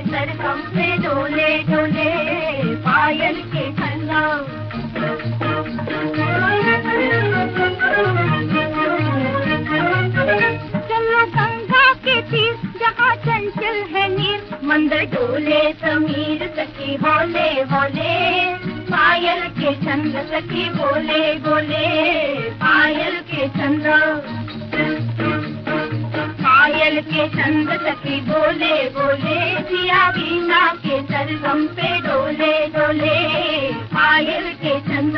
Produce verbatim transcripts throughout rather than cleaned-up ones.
सरगम पे डोले डोले पायल के छंदा। चलो गंगा के तीर जहाँ चंचल है नीर, मंदिर डोले समीर सखी होले होले पायल के छंद सखी बोले बोले पायल के छंद। पायल के छंद सखी बोले बोले जिया बीना के सरगम पे डोले डोले पायल के छंद।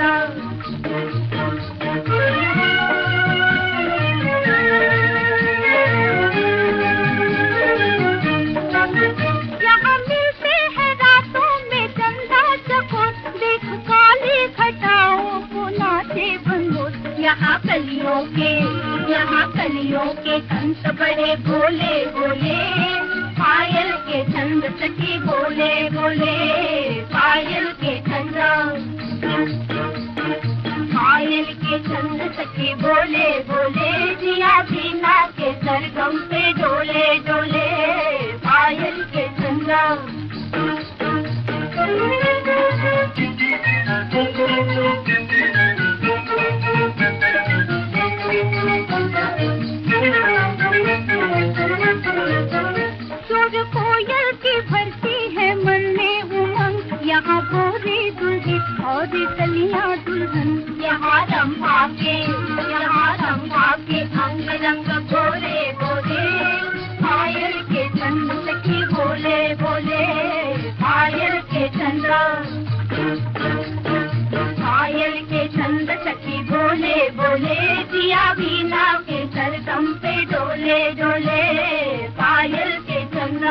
यहाँ मिलते हैं रातों में चंदा चकोर, देख काली घटाओं को नाचे भंगोर। यहाँ कलियों के यहाँ कलियों के कंस बड़े बोले बोले पायल के छंद सखी बोले बोले पायल के छंद। पायल के छंद सखी बोले बोले जिया बीना के सरगम पे डोले डोले पायल के छंद। कोयल की भरती है मन में उमंग, यहाँ गोरी दुल्ही और कलियां दुल्हन। यहाँ रंभा के यहाँ रंभा के अंग रंग गोरे गोरे पायल के छंद सखी बोले बोले पायल के छंद। पायल के छंद सखी बोले बोले जिया बीना के सरगम पे डोले डोले पायल के छंद।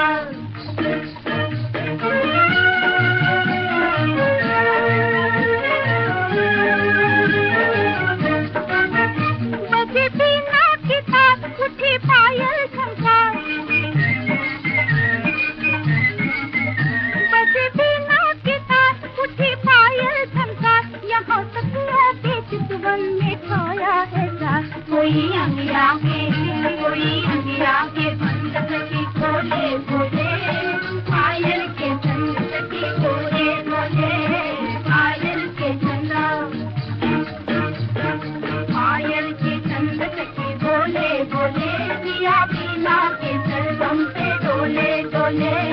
बजे बीना की तार उठी पायल झंकार, बजे बीना की तार उठी पायल झंकार। यहाँ सखियों के चितवन में छाया है चार, कोई अंगिया के कोई अंगिया के बंद सखी बोले बोले पायल के छंद सखी बोले बोले पायल के छंद। पायल के छंद सखी बोले बोले जिया बीना के सरगम पे डोले डोले